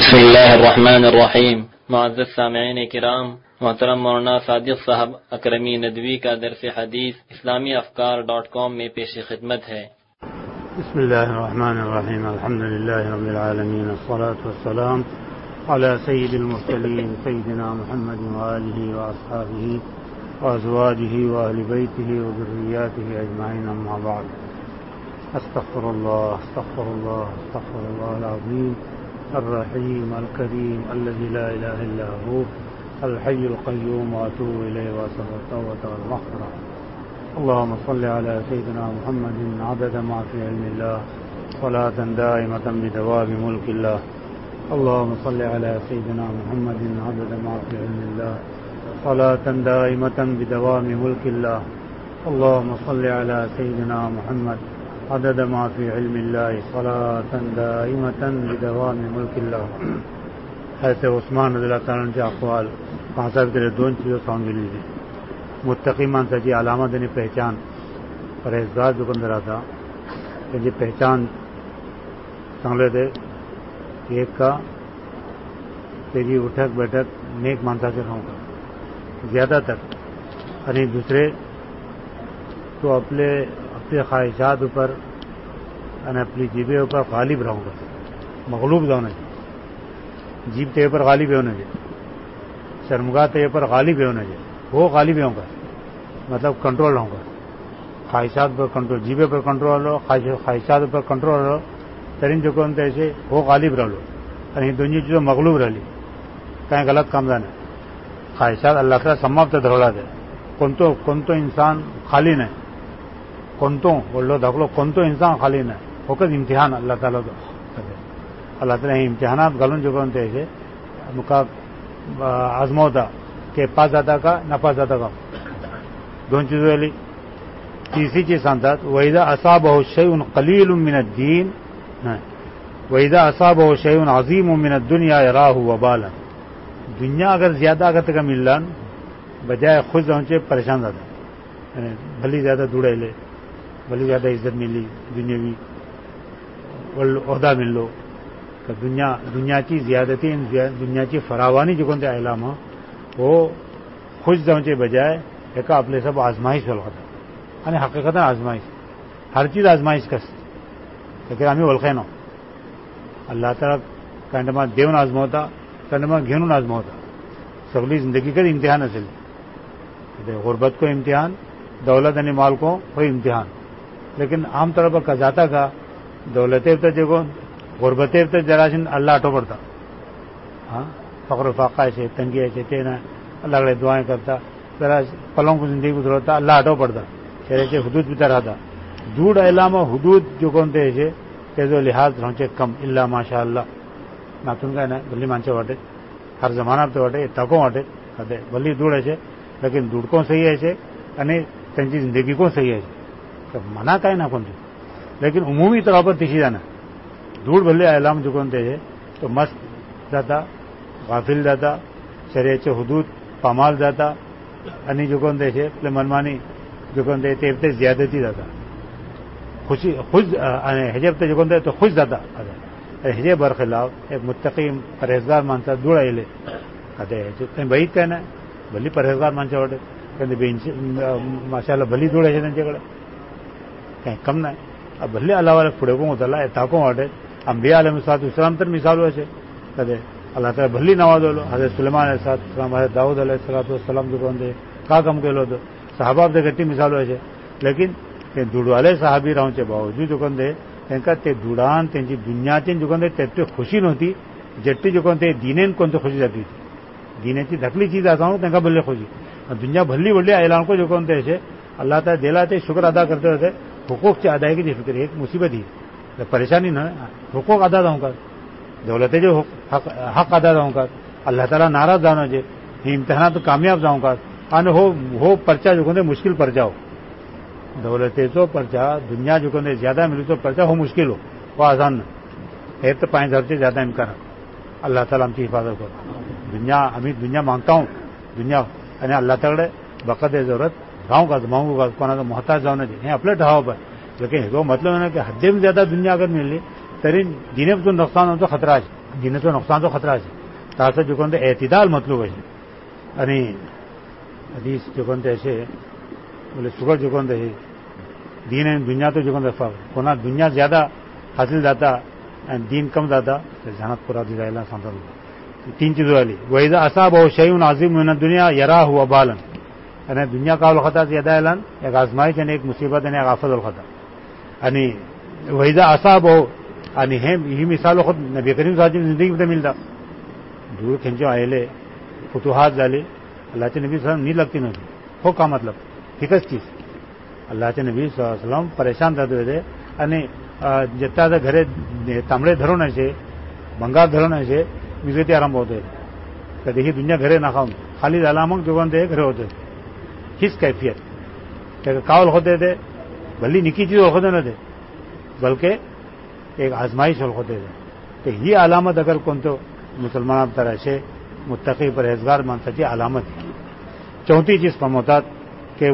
بسم اللہ الرحمن الرحیم. معزز سامعین کرام، محترم مولانا صادق صاحب اکرمی ندوی کا درس حدیث اسلامی افکار.com میں پیش خدمت ہے. بسم اللہ الرحمن الرحیم. الحمد للہ رب العالمین، والصلاة والسلام علی سید المرسلین سیدنا محمد وآلہ واصحابہ وازواجہ واہل بیتہ وذریاتہ اجمعین، اما بعد. استغفر اللہ العظیم الرحیم الکریم الذی لا الہ الا هو الحی القیوم واتوب الیہ واسأل التوبۃ والمغفرۃ. اللهم صل على سيدنا محمد عدد ما في علم الله صلاة دائمة بدوام ملك الله. اللهم صل على سيدنا محمد عدد ما في علم الله صلاة دائمة بدوام ملك الله. اللهم صل على سيدنا محمد عدد ما في علم الله صلاة دائمة بدوام ملك الله. حضرت عثمان رضی اللہ تعالیٰ عنہ کے اقوال وہاں صاحب کے لیے دو چیزوں ساؤنڈ ملی تھی. متقی مان سچی علامت یعنی پہچان، پرہیزگار جو بندہ رہا تھا یہ پہچان چنگلے تھے. ایک کا تیری اٹھک بیٹھک نیک مانتا سے رہوں گا زیادہ تر، یعنی دوسرے تو اپنے خواہشات اوپر یعنی اپنی جیبیں اوپر غالب رہوں گا، مغلوب ہونا چاہیے. جیب تے پر غالب ہونا چاہیے، شرمگاہ تے پر غالب ہونا چاہیے. وہ غالب ہوں گا مطلب کنٹرول ہوں گا. خواہشات پر کنٹرول، جیبے پر کنٹرول ہو، خواہشات پر کنٹرول ہو، ترین جو کون ایسے وہ غالب رہ لو. یعنی دنیا چیزوں مغلوب رہ لی کہیں غلط کام دان ہے. خواہشات اللہ تعالیٰ سماپت دھرولا دے. کون تو انسان خالی نہیں، بولو دھکلو کون تو انسان خالی نہیں ہو کر امتحان اللہ تعالیٰ کو اللہ تعالیٰ امتحانات گلن جو کون ایسے آزموتا کہ پاس جاتا کا نہ پاس جاتا کا دون چیزوں والی. تیسری چیز سانتات وَإِذَا أَصَابَهُ شَيْءٌ قَلِيلٌ مِّنَ الدِّينِ وَإِذَا أَصَابَهُ شَيْءٌ عَظِيمٌ مِّنَ الدُّنْيَا يَرَاهُ وَبَالًا. دنیا اگر زیادہ اگر تک ملن بجائے خود پہنچے پریشان زیادہ، یعنی بھلی زیادہ دوڑے لے، بھلی زیادہ عزت ملی دنیاوی عہدہ مل لو. دنیا کی زیادتی دنیا کی فراوانی جو کون اعلام ہو وہ خوش پہنچے بجائے ایک اپنے سب آزمائش والتا، یعنی حقیقت آزمائش ہر چیز آزمائش کس لیکن ہمیں ولخین ہو اللہ تعالیٰ کنڈما دیون آزما ہوتا، کنڈما گھینون آزما ہوتا. سگلی زندگی کا امتحان اصل غربت کو امتحان، دولت یعنی مال کو کوئی امتحان. لیکن عام طور پر کزاتا کا دولت جو غربت جراثیم اللہ اٹھو پڑتا. ہاں فقر و فاقہ ایسے تنگی ایسے تینا اللہ کے دعائیں کرتا، ذرا پلوں کو زندگی گزرتا اللہ اٹھو پڑتا. شہر سے حدود بھی رہتا دور علام حدود جو کون تھے ایسے تیز و لحاظ رہنچے کم اللہ ماشاء اللہ ناتون کا نا بلی مانچے واٹے ہر زمانہ پہ واٹے تکوں واٹے کہتے بلی دوڑ ایسے لیکن دوڑ کو صحیح ایسے یعنی تنجی زندگی کو صحیح ایسے منع کا ہے نا کون تھی. لیکن عمومی طور پر تیسی جانا دھوڑ بھلے اعلام جو کون تھے تو مست جاتا، غافل جاتا، شریعت حدود پامال جاتا، یعنی جو کون تھے اپنے منمانی جو کون تھے تیرتے زیادتی جاتا. خوشی خوش حجب جو کون تھے تو خوش جاتا. حجب برخلاف ایک متقیم پرہیزگار مانتا دوڑا لے کہتے کہیں بعید کہنا ہے بھلی پرہیزگار مانچا واٹے کہتے ماشاء اللہ بھلی دوڑے سے کڑے کہیں کم نہ ہے. اب بھلے اللہ والے پھڑے کو ہوتا اللہ تاکوں واٹے انبیاء علیہ السلام تر مثال ہوئے کہتے اللہ تعالیٰ بھلی نواز ہو لو. حضرت سلیمان علیہ السلام، حضرت داؤد علیہ السلام جو کون تھے کا کم کے لو تو صحابہ سے گٹی مثال ہوئے. لیکن دوڑ والے صحابی رہوں کے باوجود جو کون تھے تے دوڑان تینجی دنیا تین جو کون تھے تے خوشی نہتی جٹی جو کون تھے دینین کون تو خوشی جاتی تھی. دینے کی دھکلی چیز آتا ہوں تنکا بھلے خوشی دنیا بھلی بڑھے اعلان کو جو کون تھے ایسے اللہ تعالیٰ دلاتے شکر ادا کرتے رہتے. حقوق سے ادائیگی کی فکر ایک مصیبت ہی پریشانی نہ حقوق ادا رہوں گا دولتیں جو حق ادا رہوں گا اللہ تعالیٰ ناراض جانا جے یہ امتحانات تو کامیاب جاؤں گا ان ہو پرچہ جو کہتے مشکل پرچہ ہو دولتیں تو پرچہ دنیا جو کہتے زیادہ ملی تو پرچہ ہو مشکل ہو وہ آسان نہ ہے تو 5 ہزار سے زیادہ امکان اللہ تعالیٰ ہم کی حفاظت کرو. دنیا ہمیں دنیا مانگتا ہوں دنیا یعنی اللہ تعالیٰ بقد ضرورت رہوں گا تو مانگوں گا کونا تو محتاج جاؤں چاہیے اپنے ڈھاؤ پر. لیکن وہ مطلب ہے نا کہ حد میں زیادہ دنیا اگر مل لی ترین دینے میں تو نقصان ہو تو خطرہ ہے. دینتو نقصان تو خطرہ ہے تاسا جو کہتے اعتدال مطلوب ہے یعنی حدیث جو کہتے ایسے بولے سگر جو کہتے ہے دین دنیا تو جو کہتے کونا دنیا زیادہ حاصل جاتا دین کم جاتا جہانت پورا دی رہا سانتا تین چیزوں والی ویزا اصاب ہو شیون عظیم من دنیا یرا ہوا بالن یعنی دنیا کا الخطا زیادہ اعلان ایک آزمائش یعنی ایک مصیبت یعنی ایک آفت الخطا یعنی ویزا اصاب ہو یعنی یہ مثال خود نبی کریم صلی اللہ علیہ وسلم زندگی میں ملتا دور کھینچو آئے فتوحات ڈالے اللہ کے نبی صلی اللہ علیہ وسلم نہیں لگتی نہیں ہو کا مطلب فکس چیز اللہ کے نبی صلی اللہ علیہ وسلم پریشان رہتے ہوئے تھے یعنی جتا تھا گھر تامڑے دھرو نہ سے بنگار دھرو نہ سے بجلی آرام ہوتے کہ دیکھیے دنیا گھرے نہ کھاؤں خالی علامت جو تھے گھر ہوتے کس کیفیت کہ کاول ہوتے تھے بھلی نکی چیز ہوتے نہ تھے بلکہ ایک آزمائش ہوتے تھے تو یہ علامت اگر کون تو مسلمان طرح سے متقی پرہیزگار مان سچی علامت ہے چوتھی چیز فرموتات کہ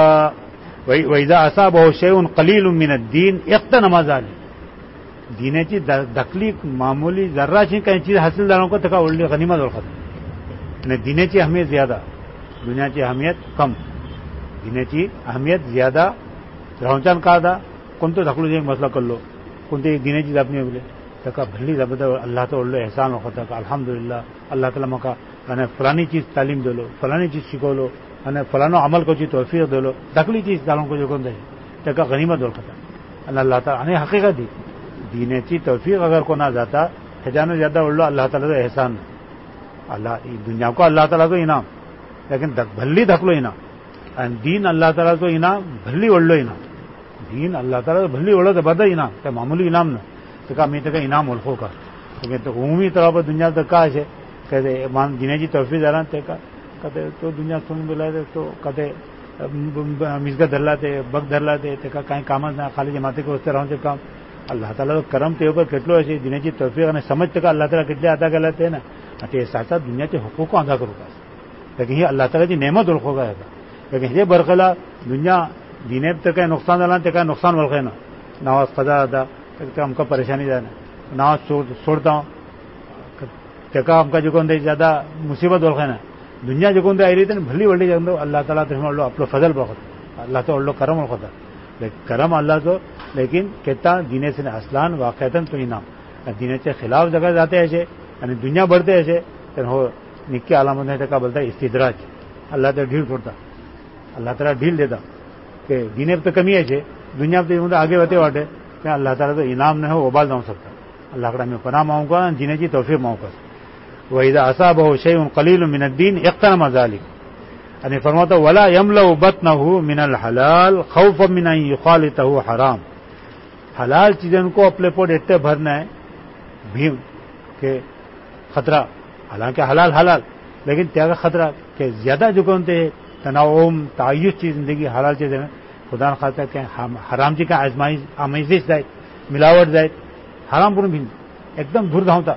ویزا اصاب ہو شیء قلیل من الدین اغتنم ذلک دینے چی دخلی معمولی ذرہ چی کہیں چیز حاصل داروں کو تکا اولڈی غنیمت اور ختم یعنی دینے چی اہمیت زیادہ دنیا چی اہمیت کم دینے چی اہمیت زیادہ رہنچان کا دا کون تو دخلو ایک مسئلہ کر لو کون تو ایک دینے چیز اپنی بولے تکا بھلی زبردہ اللہ تو اولڈو احسان اور ختم الحمدللہ اللہ تعالیٰ مکا یعنی فلانی چیز تعلیم دے لو فلانی چیز سیکھو لو یعنی فلانو عمل کو چیز توفیق دے لو دخلی چیز داروں کو جو کون دے تکا غنیمت اور ختم اللہ تعالیٰ یعنی حقیقت دی دینے چی توفیق اگر کو نہ جاتا خجانو زیادہ اڑلو اللہ تعالیٰ تو احسان اللہ دنیا کو اللہ تعالیٰ تو انعام لیکن بھلی دھکلو انعام دین اللہ تعالیٰ تو انعام بھلی اڑلو انعام دین اللہ تعالیٰ تو بھلی اڑو تو بدا انعام کہ معمولی انعام نہ تو کہا میں تو انعام الخو کا لیکن تو عمومی طور پر دنیا تک کہا ہے کہتے مان دینے کی توفیق دارا کہتے تو دنیا سن بلائے تو کہتے مسگا دھر لاتے بگ دھر لاتے کہیں کام نہ خالی جماعتے کو اس طرح سے کام اللہ تعالیٰ تو کرم کے اوپر کتلو ایسے دینے کی توفیق نے سمجھ تک اللہ تعالیٰ کتنے ادا کر لیتے ہیں نا ساتھ ساتھ دنیا کے حقوق کو ادا کرو گا لیکن یہ اللہ تعالیٰ کی نعمت الخو گا لیکن یہ برخلا دنیا دینے تک نقصان ڈالا تک نقصان برقے نا نواز خدا ادا ہم کا پریشانی جانا نواز چھوڑتا ہوں تکا ہم کا جو کون زیادہ مصیبت برقے نا دنیا جو کون آئی رہی تھی بھلی بڑی جگہ اللہ تعالیٰ تو ہم اپنا فضل برقت اللہ تو اڑلو کرم الخدا کرم اللہ تو لیکن کہتا دینے سے اسلان واقعتاً تو انعام دینے سے خلاف جگہ جاتے ایسے یعنی دنیا بڑھتے ایسے ہو نکی علامت نہیں کا بولتا استدراج اللہ تعالیٰ ڈھیل چھوڑتا اللہ تعالیٰ ڈھیل دیتا کہ دینے پہ تو کمی ایسے دنیا پہ آگے بڑھتے واٹے کہ اللہ تعالیٰ تو انعام نہ ہو ابال نہ ہو سکتا اللہ کا میں پناہ ماؤں گا دینے کی توفیق ماؤں کا وَإِذَا أَصَابَهُ شَيْءٌ قَلِيلٌ مِنَ الدِّينِ اغْتَنَمَ ذَلِكَ یعنی فرماتا ولا يملأ بطنه من الحلال خوفا من ان يخالطه حرام حلال چیزوں کو اپنے پیٹ اتنے بھرنا ہے بھیم کہ خطرہ حالانکہ حلال حلال لیکن کیا کا خطرہ کہ زیادہ جو کونتے تناوم تعیش چیز زندگی حلال چیزیں خدا نہ خاصا کہ حرام چیز کا آمیزش جائے ملاوٹ جائے حرام پر بھی ایک دم دور دھاؤں تھا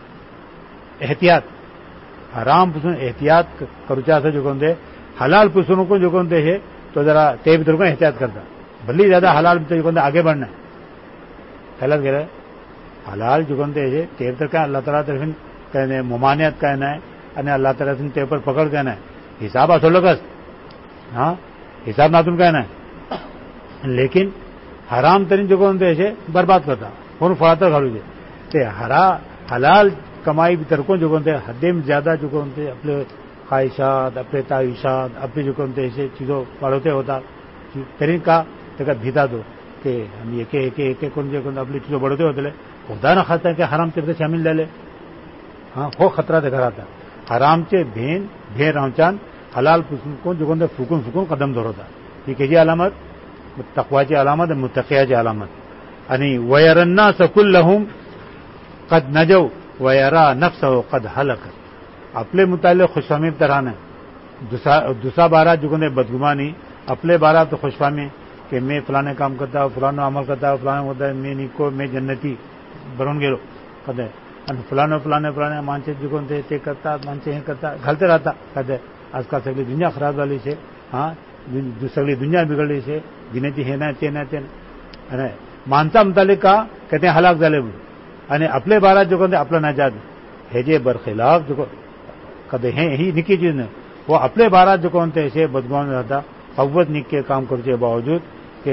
احتیاط حرام پسند احتیاط کروچا سے جو کونتے حلال پسندوں کو جو کونتے ہے تو ذرا تیب در کو احتیاط کرتا بھلی زیادہ حلال جو کونتے آگے بڑھنا ہے غلط کہہ رہے حلال جو کونتے ہے تیب تر کا اللہ تعالیٰ طرف کہنے ممانعت کہنا ہے یعنی اللہ تعالیٰ سے تیب پر پکڑ کہنا ہے حساب اصل کا ہاں حساب ناتن کہنا ہے لیکن حرام ترین جو کونتے ہے برباد کرتا اور فراتا گھڑو جے حلال کمائی بھی ترکوں جو کونتے حد میں زیادہ جو کونتے اپنے خواہشات اپنے تعیشات اپنے جو کونتے ایسے چیزوں بڑھوتے ہوتا ترین کا تک بھیتا دو کہ ہم ایک کون جو اپنی چیزوں بڑھوتے ہوتے لے خدا نہ خاصا کہ حرام چیز شامل لے لے ہاں ہو خطرہ دکھا رہا تھا حرام چے بھین رہچان حلال کو جو کونتے فکون قدم دھروتا یہ کہ علامت تقوی کی علامت متقیہ کی علامت یعنی وَيَرَى النَّاسَ كُلَّهُمْ قَدْ نَجَوْا وَيَرَى نَفْسَهُ قَدْ هَلَكَ اپنے متعلق خوشفہمی طرح دوسرا بارہ جو کہتے بدگمانی اپنے بارہ تو خوشفہمی کہ میں فلانے کام کرتا ہوں فلانا عمل کرتا ہوں فلانا ہوتا ہے میں نیکو میں جنتی برون گیرو کہتے فلانے مانچے جو کہتے تے کرتا مانچے ہیں کرتا گھلتے رہتا کہتے آج کل سگلی دنیا خراب والی سے ہاں سگلی دنیا بگڑی سے جنتی ہے نا تین مانتا متعلق کا کہتے ہیں ہلاک ڈالے અને અપલે બારા જો કોને આપલા નજાત હેજે બરખિલાફ જો કદે હે હી નિકી ચીજ ને वो अपने बारा जो कौन थे ऐसे बदगुमान रहता अव्वत निक के काम करने के बावजूद के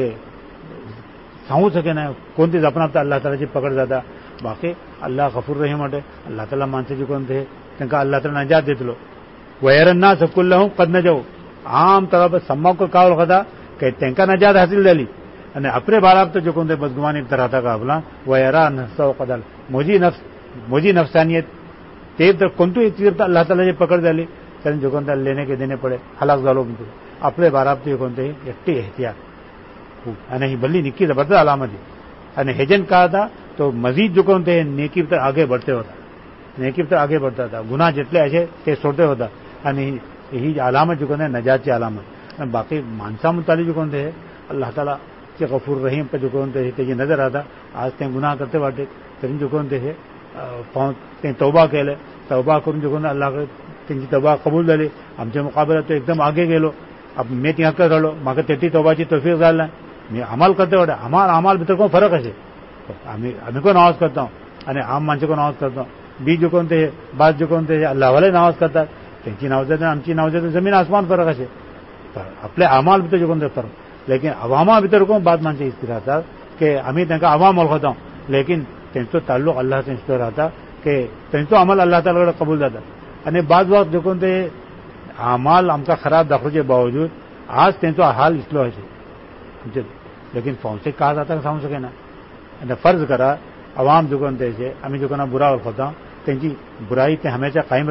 सांगू सके ना कोण ते अपना अल्लाह तालाची पकड जाता बाकी अल्लाह गफूर रहीम अटे अल्लाह ताला माणसे जे कोण थे त्यांना अल्लाह ताला नजात देतलो वैरन्ना सकुल्लहum कद न जाऊ आम तरफ सम्मा को कावल खदा के त्यांना नजात हासिल झाली અને अपने बारा तो जो कोण ते बदगुमानी तरह था आपला वैरा नफ्सो कदल मोजी नफ्सानियत ते तर कोणती चीज अल्लाह तालाची पकड झाली त्याने जो कोणता लेने के देने पडे हलाक झालो म्हणतो आपले बाराब ते कोणते एकटी एहतियात અને ही बल्ली निक्की जबरदस्त अलामत है અને हेजन कहा था तो मजीद जो कोणते नेकी तर आगे बढ़ते होता नेकी तर आगे बढ़ता था गुनाह જેટલે હશે તે છોડते होता અને ही अलामत जो कोणते नजातची अलामत आणि बाकी माणसा मुताली जो कोणते अल्लाह ताला चे गफूर रहीम पे जो कोणते त्याची नजर आता आज ते गुनाह करते वाटे तरी जो कोणते हे ते तौबा केले तौबा करून जो कोणते अल्लाह त्यांची तौबा कबूल झाली आमच्या मुकाबल्यात तो एकदम आगे गेलो मी तिहाकर राहिलो मागे तेटी तौबाची तौफीक झाला मी अमल करते वाटे अमाल भीतर कोण फरक असे आम्ही कोण आवाज करतो आणि आम माणसं कोण आवाज करतो बी जो कोणते बाद जो कोणते अल्लाहवाले आवाज करतात त्यांची नाव जाते आमची नाव जाते जमीन आसमान फरक असे आपल्या अमाल भीतर जो कोणते फरक लेकिन अवामा भीतर कोण बाद माणसं इतकी राहतात की आम्ही त्यांना अवाम ओळखतो लेकिन त्यांचं ताल्लुक अल्लाह त्यांच्यावर राहता की त्यांचं अमल अल्लाह तालाकडे कबूल जातात અને બાદ વખત જો કોણ તે अमाल आमचा खराब दाखवचे बावजूद आज त्यांचा हाल इसलो आहे लेकिन फौसे कहा जाता सांगू शके ना आणि फर्ज करा अवाम जो कोण त्याचे आम्ही जो कोणा बुरा ओळखता त्यांची बुराई ते हमेशा कायम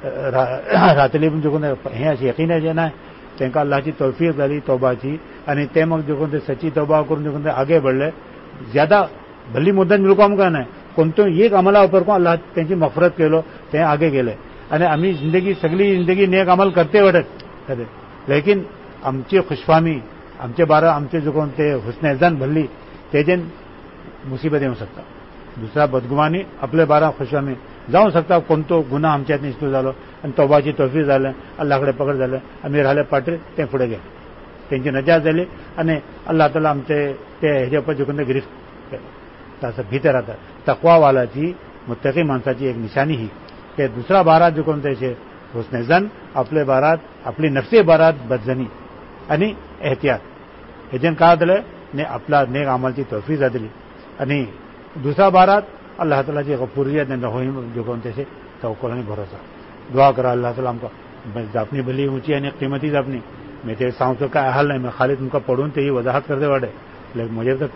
राहतली पण जो कोण हे अशी यकीन आहे ना त्यांना अल्लाहची तौफीक झाली तौबाची आणि ते मग जो कोण ते सच्ची तौबा करून जो कोण ते आगे बढ़ले ज्यादा भली मुद्दत मिळून का नाही कोणतं एक अमला उपर को अल्लाह त्यांची मगफरत केलो ते आगे गेले आणि आम्ही सगळी जिंदगी नेक अमल करते वाटत लेकिन आमची खुशफामी आमचे बारा आमचे जो कोण ते हुस्न इज़्ज़त भल्ली तेजन मुसीबत येऊ शकता दुसरा बदगुमानी आपले बारा खुशफामी जाऊ शकता कोणतो गुन्हा आमच्यात निष्ठू झालो आणि तौबाची तौफीक झालं अल्लाहकडे पकड झालं आम्ही राहिले पाटे ते पुढे गेले त्यांची नजात झाली आणि अल्लाह ताला आमचे ते ह्याच्या जो कोणते गिरफ्त तसं भीतर राहतात तक्वावालाची मुत्तकी माणसाची एक निशाणी ही કે दूसरा बारात जो कोणते છે હુસ્ન ઝન आपले बारात आपली नफसी बारात बदजनी आणि एहतियात हेजन का दिले ने आपला नेक अमलची तौफीक दिली आणि दूसरा बारात अल्लाह तालाची गफूरियत ने होई जो कोणते છે तवक्कुल आणि भरोसा दुआ करा अल्लाह ताला हमको अपनी भली ऊंची आणि कीमती अपनी मैं ते सांगतो काय हाल नाही मैं खाली तुमका पढून ते वजाहत करते वाटे लेकिन मुझे तो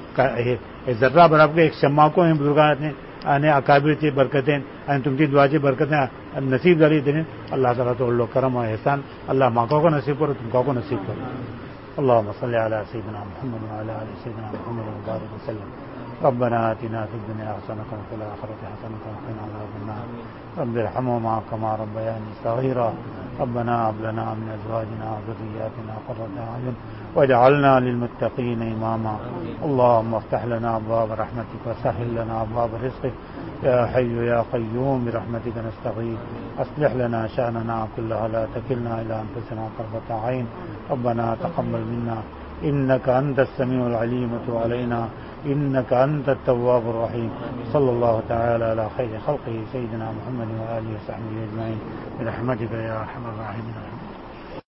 हे जर्रा बराबर एक शम्मा को हे बुजुर्गाने आणि अकाबिरची बरकतें आणि तुमची दुआची बरकतें नसीब झाली त्याने अल्लाह ताला तो लो करम और एहसान अल्लाह माको को नसीब करो तुमको को नसीब करो अल्लाहुम्म सल्लि अला सय्यिदिना मुहम्मद व अला आलि सय्यिदिना मुहम्मद व बारिक वसल्लम रब्बना आतिना फिद दुनिया हसनतन व फिल आखिरति हसनतन व क़िना अज़ाबन्नार रब्बि इरहमहुमा कमा रब्बयानी सग़ीरा रब्बना हब लना मिन अज़वाजिना व ज़ुर्रिय्यातिना क़ुर्रता अयुन واجعلنا للمتقين إماما اللهم افتح لنا أبواب رحمتك وسهل لنا أبواب رزقك يا حي يا قيوم برحمتك نستغيث أصلح لنا شأننا كلها لا تكلنا إلى أنفسنا طرفة عين ربنا تقبل منا إنك أنت السميع العليم وتب علينا إنك أنت التواب الرحيم صلى الله تعالى على خير خلقه سيدنا محمد وآله وصحبه أجمعين برحمتك يا أرحم الراحمين